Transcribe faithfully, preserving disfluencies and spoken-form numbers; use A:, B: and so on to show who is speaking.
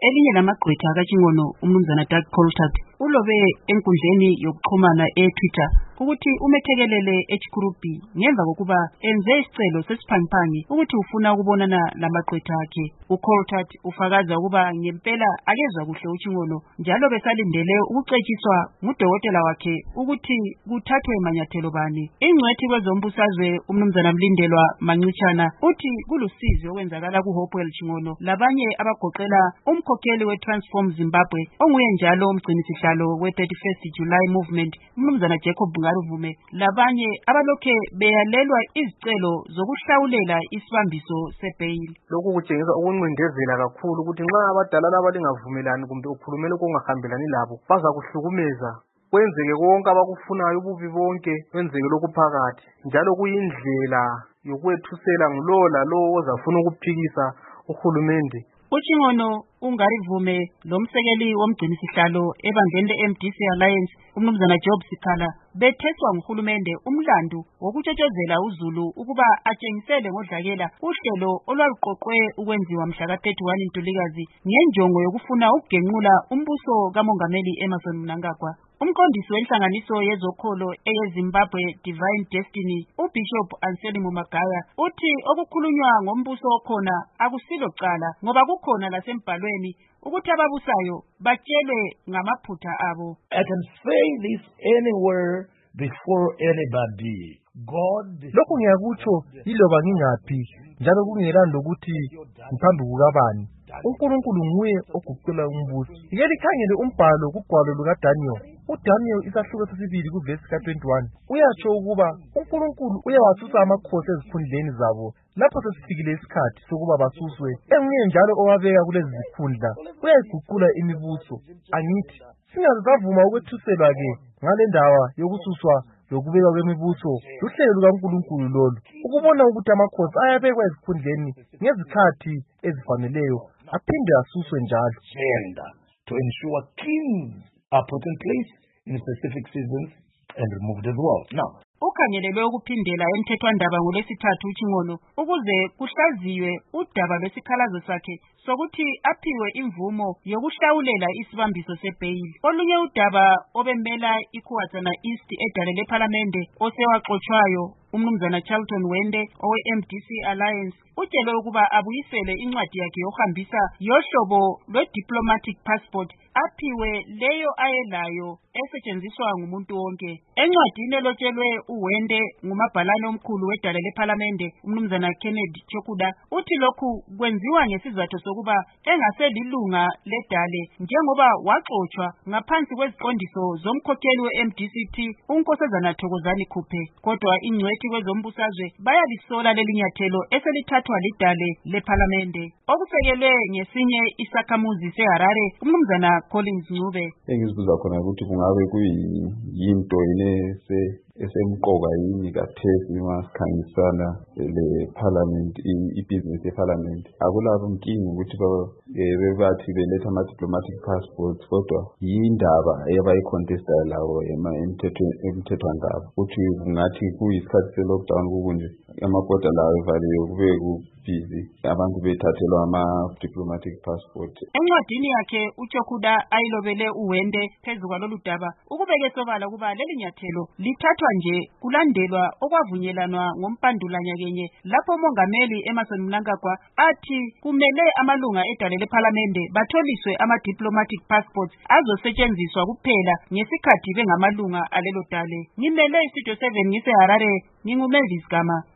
A: elinye lamagqwetha kaChingono umnumzana Doug Coltart ulobe enkundleni yokuxhumana e-Twitter ukuthi umethekelele eChikurupi ngemva kokuba enze isicelo sesiphangiphangi ukuthi ufuna ukubonana lamagqwetha akhe. uColtart ufakaza ukuba ngempela akezwa kuhle uChingono njalo besalindele ukucetshiswa ngudokotela wakhe ukuthi kuthathwe manyathelo bani. Ingcwethi kwezombusazwe umnumzana Mlindelwa Mancitshana uthi kulusizi okwenzakala kuHopewell Chingono labanye abagoqela umkhokheli we-Transform Zimbabwe onguye njalo umgcinisihlalo we-thirty-first July Movement umnumzana Jacob Ngaruvume labanye abalokhe beyalelwa izicelo zokuhlawulela isibambiso sebhayili.
B: Lokhu kutshengisa ukuncindezela kakhulu ukuthi nxa abadala laba lingavumelani kumbe ukhulumele okungahambelani labo bazakuhlukumeza kwenzeke konke abakufunayo ububi bonke kwenzeke lokhu phakathi njalo kuyindlela yokwethusela ngulowo lalowo ozafuna ukuphikisa uhulumende.
A: uChingono uNgarivume lomsekeli womgcinisihlalo ebandleni le-M D C Alliance umnumzana Job Sikhala betheswa nguhulumende umlandu wokutshotshozela uZulu ukuba atshengisele ngodlakela uhlelo olwaluqoqwe ukwenziwa mhla ka thirty-one Ntulikazi ngenjongo yokufuna ukugenqula umbuso kaMongameli Emmerson Mnangagwa. Umqondisi wenhlanganiso yezokholo eyeZimbabwe Divine Destiny uBishop Anselmo Magaya uthi okukhulunywa ngombuso okhona akusilo cala ngoba kukhona lasembhalweni ukuthi ababusayo batshelwe ngamaphutha abo.
C: I can say this anywhere before anybody. God,
D: lokhu ngiyakutsho yiloba ngingaphi njalo kungelani lokuthi ngiphambi kukabani. uNkulunkulu nguye oguqula umbuso. Ngeke likhangele umbhalo kugwalo lukaDaniel. uDaniel isahluko sesibili kuvesi ka twenty-one uyatsho ukuba uNkulunkulu uyawasusa amakhosi ezikhundleni zabo lapho sesifikile isikhathi sokuba basuswe. Enguye njalo owabeka kulezi zikhundla uyayiguqula imibuso. Angithi singaze savuma ukwethuselwa ke ngale ndaba yokususwa lokubeka kwemibuso luhlelo lukaNkulunkulu lolu ukubona ukuthi amakhosi ayabekwa ezikhundleni ngezikhathi ezifaneleyo aphinde asuswe njalo.
C: To ensure kings are put in place in specific seasons and removed as well. Now,
A: ukhangelelwe ukuphindela emthethwandaba ngolwesithathu uChingono ukuze kuhlaziywe udaba lwesikhalazo sakhe sokuthi aphiwe imvumo yokuhlawulela isibambiso sebhayili. Olunye udaba obemela iKhuwatsana East edale lePhalamende osewaxotshwayo umnumzana Charlton Wende owe-M D C Alliance utshelwe ukuba abuyisele incwadi yakhe yokuhambisa yohlobo lwe-diplomatic passport aphiwe leyo ayelayo esetshenziswa ngumuntu wonke. Encwadini elotshelwe uWende ngumabhalane omkhulu wedale lePhalamende umnumzana Kennedy Chokuda uthi lokhu kwenziwa ngesizathu sokuba engaselilunga ledale njengoba waxotshwa ngaphansi kweziqondiso zomkhokheli we-M D C T uNkosazana Thokozani Khuphe. Kodwa ingcwethi kwezombusazwe bayalisola lelinyathelo eselithathwa lidale lePhalamende. Okusekelwe ngesinye isakhamuzi seHarare umnumzana Collins Ncube
E: engizibuza khona ukuthi kungabe kuyinto inese esemqoka yini kathesi masikhangisana leParliament ibusiness yeParliament. Akulabo inkinga ukuthi bebathi beletha ama-diplomatic passports kodwa yindaba eyabayicontesta lawo emthethwandaba ukuthi kungathi kuyisikhathi se-lockdown kukunje amabhoda lawo evaliwe kube kubhizi abantu bethathelwa ama-diplomatic passport.
A: Encwadini yakhe uChokuda ayilobele uWende phezu kwalolu daba ukubeke sobala ukuba leli nyathelo lithathwa nje kulandelwa okwavunyelwana ngompandulanya kenye lapho uMongameli Emmerson Mnangagwa athi kumele amalunga edale lePhalamende batholiswe ama-diplomatic passports azosetshenziswa kuphela ngesikhathi bengamalunga alelo dale. Ngimele iStudio seven ngiseHarare, nginguMavis Gama.